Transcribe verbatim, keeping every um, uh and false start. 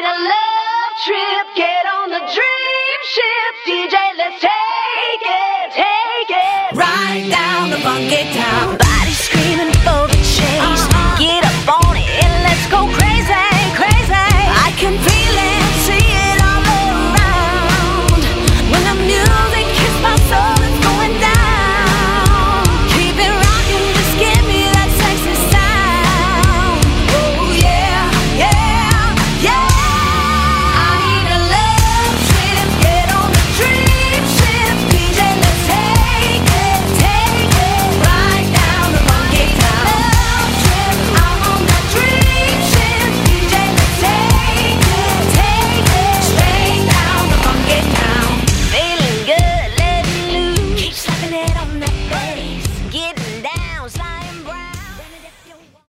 a love trip. Get on the dream ship, D J, let's take it, take it. Right down the funky town.